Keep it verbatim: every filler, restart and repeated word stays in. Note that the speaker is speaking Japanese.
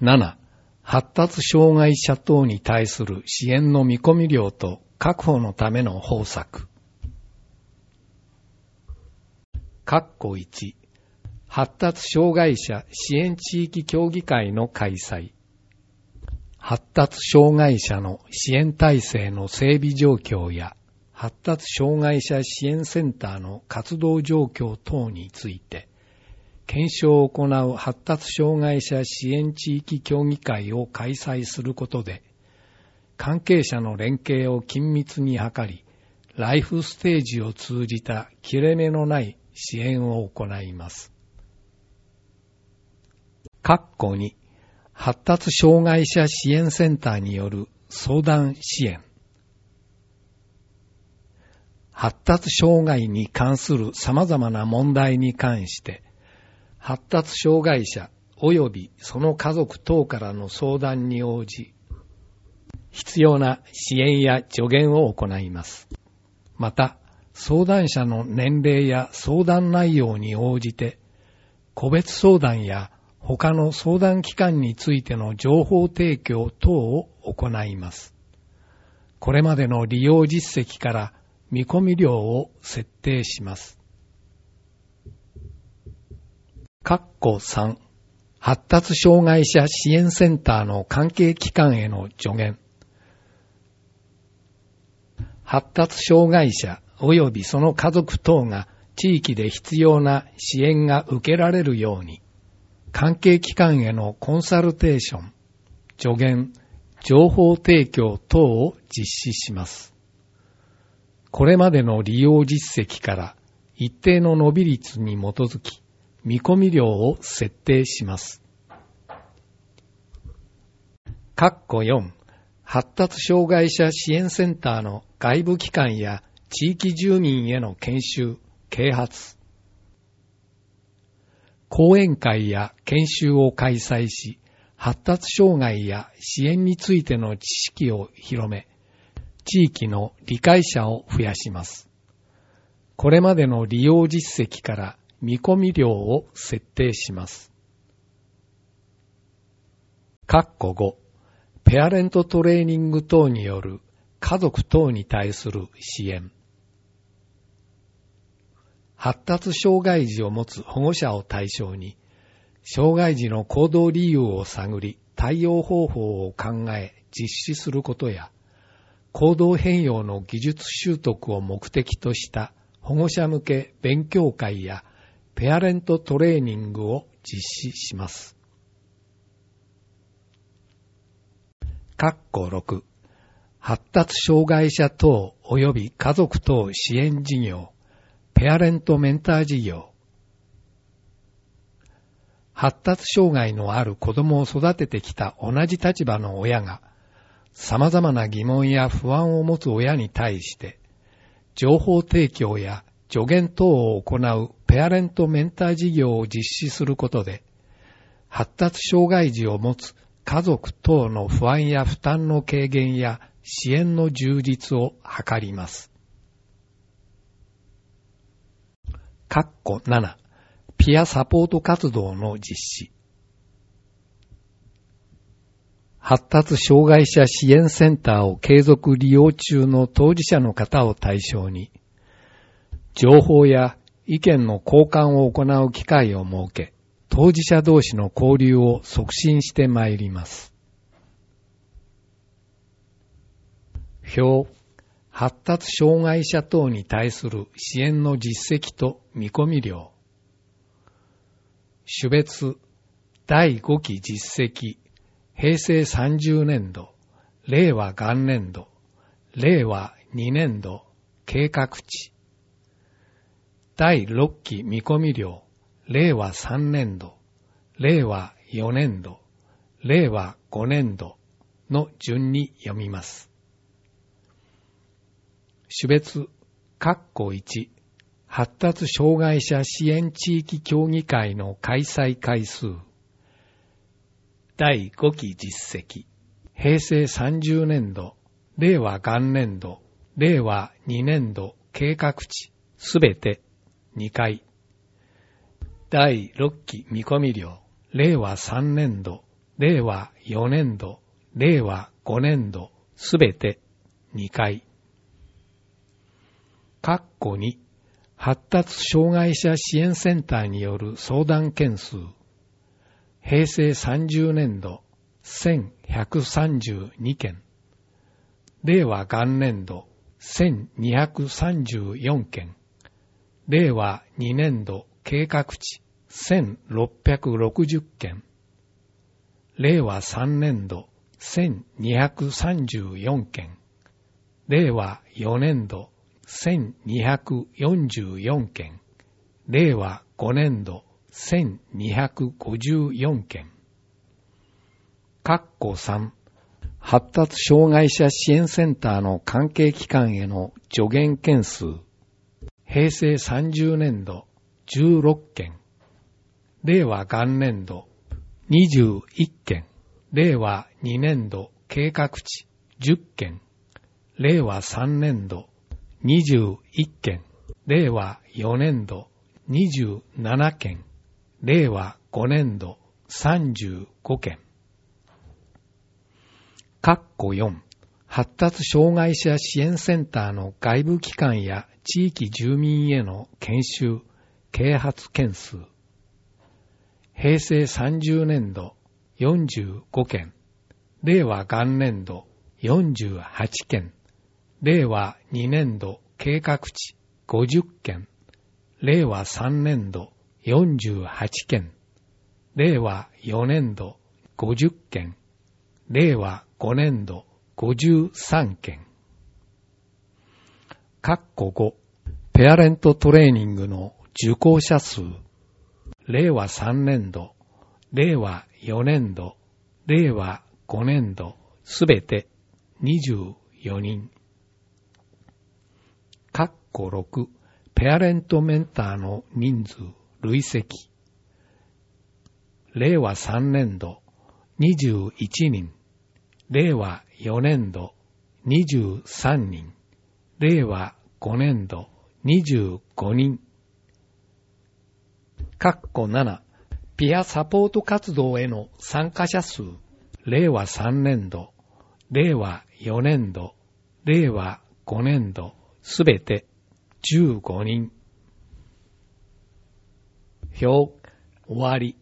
なな、発達障害者等に対する支援の見込み量と確保のための方策。括弧いち、発達障害者支援地域協議会の開催。発達障害者の支援体制の整備状況や発達障害者支援センターの活動状況等について検証を行う発達障害者支援地域協議会を開催することで、関係者の連携を緊密に図り、ライフステージを通じた切れ目のない支援を行います。括弧に、発達障害者支援センターによる相談支援。発達障害に関する様々な問題に関して、発達障害者及びその家族等からの相談に応じ、必要な支援や助言を行います。また、相談者の年齢や相談内容に応じて、個別相談や他の相談機関についての情報提供等を行います。これまでの利用実績から見込み量を設定します。括弧さん、発達障害者支援センターの関係機関への助言。発達障害者及びその家族等が地域で必要な支援が受けられるように、関係機関へのコンサルテーション、助言、情報提供等を実施します。これまでの利用実績から一定の伸び率に基づき、見込み量を設定します。括弧よん、発達障害者支援センターの外部機関や地域住民への研修、啓発。講演会や研修を開催し、発達障害や支援についての知識を広め、地域の理解者を増やします。これまでの利用実績から見込み量を設定します。括弧ご、ペアレントトレーニング等による家族等に対する支援。発達障害児を持つ保護者を対象に、障害児の行動理由を探り、対応方法を考え実施することや、行動変容の技術習得を目的とした保護者向け勉強会やペアレントトレーニングを実施します。括弧ろく、発達障害者等及び家族等支援事業、ペアレントメンター事業。発達障害のある子供を育ててきた同じ立場の親が、様々な疑問や不安を持つ親に対して、情報提供や助言等を行うペアレントメンター事業を実施することで、発達障害児を持つ家族等の不安や負担の軽減や支援の充実を図ります。括弧なな、ピアサポート活動の実施。発達障害者支援センターを継続利用中の当事者の方を対象に、情報や意見の交換を行う機会を設け、当事者同士の交流を促進してまいります。表、発達障害者等に対する支援の実績と見込み量。種別、だいごき実績、平成さんじゅうねんど、令和元年度、令和にねんど、計画値。だいろっき見込み量、令和さんねんど、令和よねんど、令和ごねんどの順に読みます。種別、括弧いち、発達障害者支援地域協議会の開催回数。だいごき実績、平成さんじゅうねんど、令和元年度、令和にねんど計画値、すべてにかい。だいろっき見込み量、令和さんねんど、 れいわよねんど、れいわごねんど、すべてにかい。括弧に、発達障害者支援センターによる相談件数、へいせいさんじゅうねんど、せんひゃくさんじゅうにけん、れいわ元年度、せんにひゃくさんじゅうよんけん、れいわにねんど計画値せんろっぴゃくろくじゅっけん、れいわさんねんどせんにひゃくさんじゅうよんけん、れいわよねんどせんにひゃくよんじゅうよんけん、れいわごねんどせんにひゃくごじゅうよんけん。括弧さん、発達障害者支援センターの関係機関への助言件数、へいせいさんじゅうねんどじゅうろっけん、れいわ元年度にじゅういっけん、れいわにねんど計画値じゅっけん、れいわさんねんどにじゅういっけん、れいわよねんどにじゅうななけん、れいわごねんどさんじゅうごけん。括弧よん、発達障害者支援センターの外部機関や地域住民への研修、啓発件数。へいせいさんじゅうねんどよんじゅうごけん、れいわ元年度よんじゅうはちけん、れいわにねんど計画値ごじゅっけん、れいわさんねんどよんじゅうはちけん、れいわよねんどごじゅっけん、れいわごねんどごじゅうさんけん。括弧ご、ペアレントトレーニングの受講者数、れいわさんねんど、れいわよねんど、れいわごねんど、すべてにじゅうよにん。括弧ろく、ペアレントメンターの人数、累積。れいわさんねんど、にじゅういちにん、れいわよねんど、にじゅうさんにん、れいわごねんど、にじゅうごにん。括弧なな、ピアサポート活動への参加者数、れいわさんねんど、れいわよねんど、れいわごねんど、すべてじゅうごにん。表、終わり。